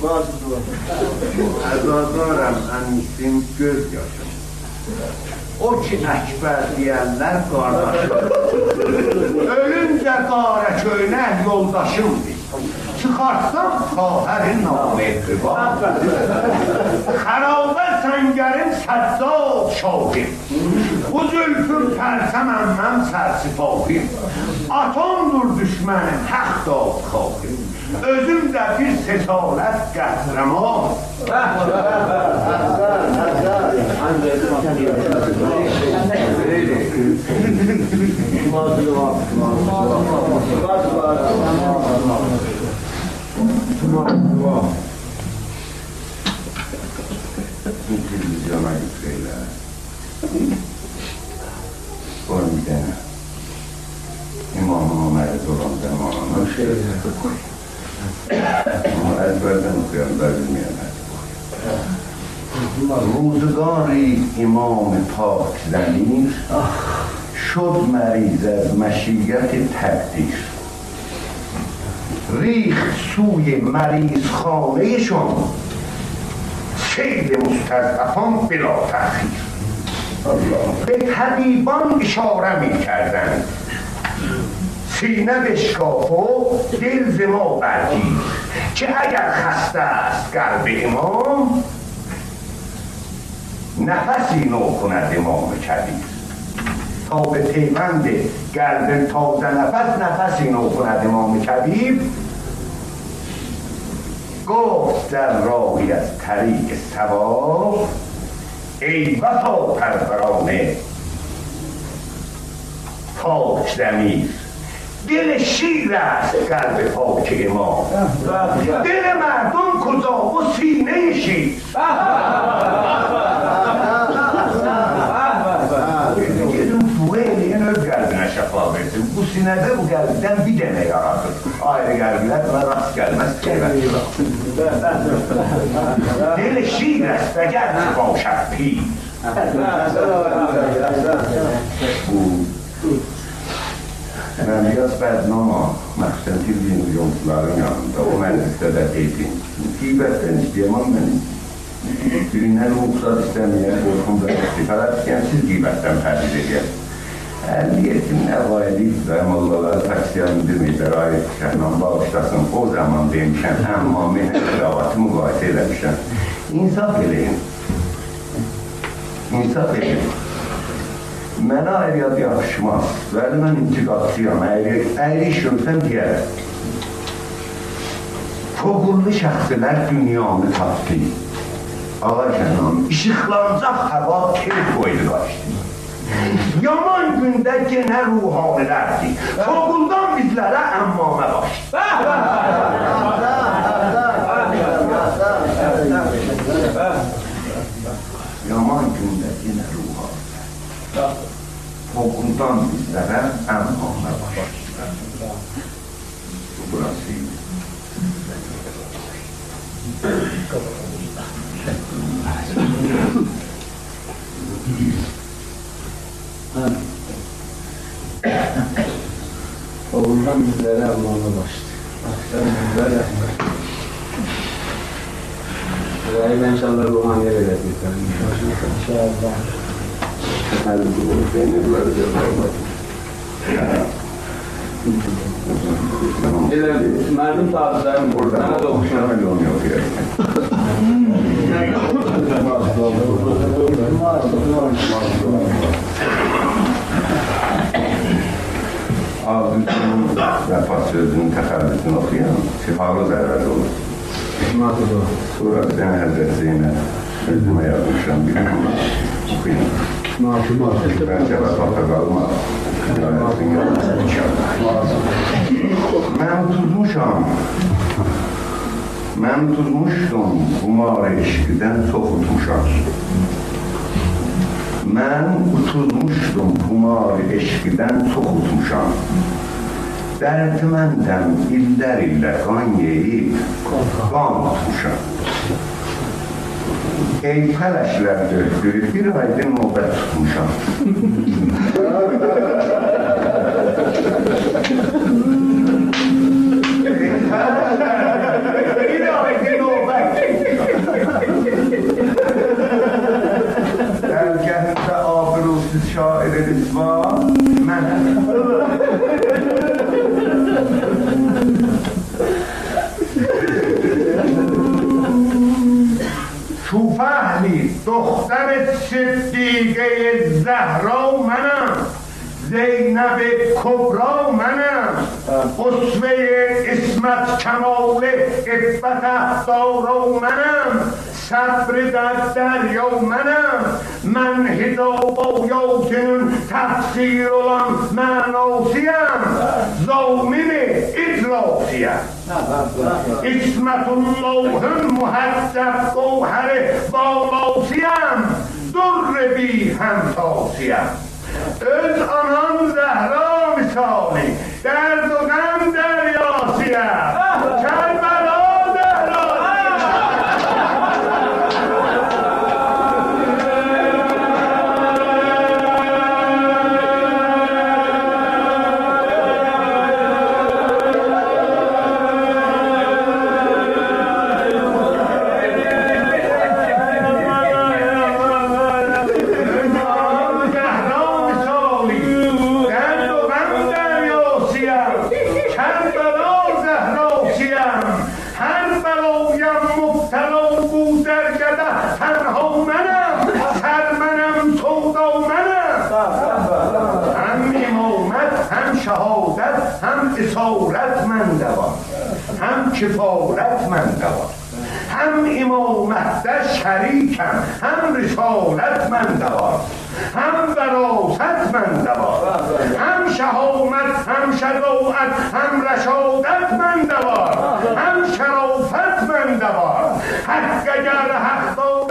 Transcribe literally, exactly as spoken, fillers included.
Əzadlarım ənisim göz yaşım. O ki əkbər deyənlər qardaşım. Ölüncə qara köynək yoldaşımdır. Çıxarsam xahərin namı qıbar. Xərabə səngərin səccad şahim. Bu zülfüm tərsəm əmməm sərsifahim. Atomdur düşmənim həq dad xahim. Özüm də bir sesalət qəhrəman. Bu televizyona yüksəklə. Qoyun bir dənə. İmamın mərz olan zamanına şeylər qoy. Ama ezberden okuyanlar bilmeyenler. روزگاری امام پاک ضمیر شد مریض از مشیت تقدیر ریخت سوی مریض خانهشان سیل مستضعفان بلا تأخیر به طبیبان اشاره می کردند سینه بشکاف و دل ز ما برگیر که اگر خسته است قلب امام نفسی نو کند امام کبیر تا به پیوند قلب تازه نفس نفسی نو کند امام کبیر گفت در راهی از طریق ثواب ای وفا پرورانه پاک ضمیر دل شیر است قلب پاک امام دل مردم کجا و سینه شیر şəfa versin. Bu sinədə bu qəlbdən bir dənə yaratır. Ayrı qəlblər buna rast gəlməz. Dil şir است اگر باشد پیر. Mən biraz bədnamam, məxsən televizyoncuların yanında, o məclisdə də deydim. Qeybətdən istəyəməm mən. Birindən ruhsat istəməyən, qorxumda istifadət istəyən, siz qeybətdən fərdiz edəyəm. Əlliyyətin əvayəli və mollaları taksiyə indirməklər, ayət şəhnan bağışlasın, o zaman demişəm, əmma mənə qıravatı müqayisə eləmişəm. İnsaf eləyin. İnsaf eləyin. Mənə əyriyat yaxışmaz, vəli mən intiqatsıyam, əyri iş görsəm deyərəm. Çoğullu şəxsilər dünyanı tapdı. Ağa şəhnan, işıqlanacaq həva kel qoydu qaçdı. Yaman gündə genə ruhanilərdir. Çoğuldan bizlərə əmmamə başdı. Yaman gündə genə ruhanilərdir. Çoğuldan bizlərə əmmamə başdı. Burası idi. Oğuldan bizlere Allah'a başladı. Akşam bizlere Burayı inşallah ruhaniye verir. İnşallah. Hadi bu beni böyle yapalım. Merdum tarzlarım burada. Bana da okuşan. Öyle olmuyor ya. Ağzının vəfa sözünün təxəllüsünü oxuyan şifalı zərəli olur. Sonra bir dənə Həzrət Zeynə özümə yazmışam, bir amma oxuyun. Bəlkə vəfata qalmaz. Mən tutmuşam, mən tutmuşdum qumar eşqidən çox utmuşam. Mən utuzmuşdum qumar eşqidən çox utmuşam. Dərdməndəm illər illər qan yeyib, qan tutmuşam. Ey pələşlər dözdür, bir aydın növbət tutmuşam. Bir aydın növbət شاعر رسوا من توفهلی دختر صدیقه زهرا منم، زینب کبرا منم، اسوه اسمت کمال عفت دارا منم، صبر در دریا منم، من هدابایاتون تفسیر olan مناسیم، ضامن ادراسیم، اسمت الله محدب گوهر بالاسیم، در بی همتاسیم. öz anam Zehra misali derd و غم deryasıyım. Kerbela شهادت هم اسارت من دوام، هم کفارت من دوام، هم امامت در شریکم، هم رسالت من دوام، هم وراثت من دوام، هم شهامت، هم شجاعت، هم رشادت من دوام، هم شرافت من دوام. حق اگر حق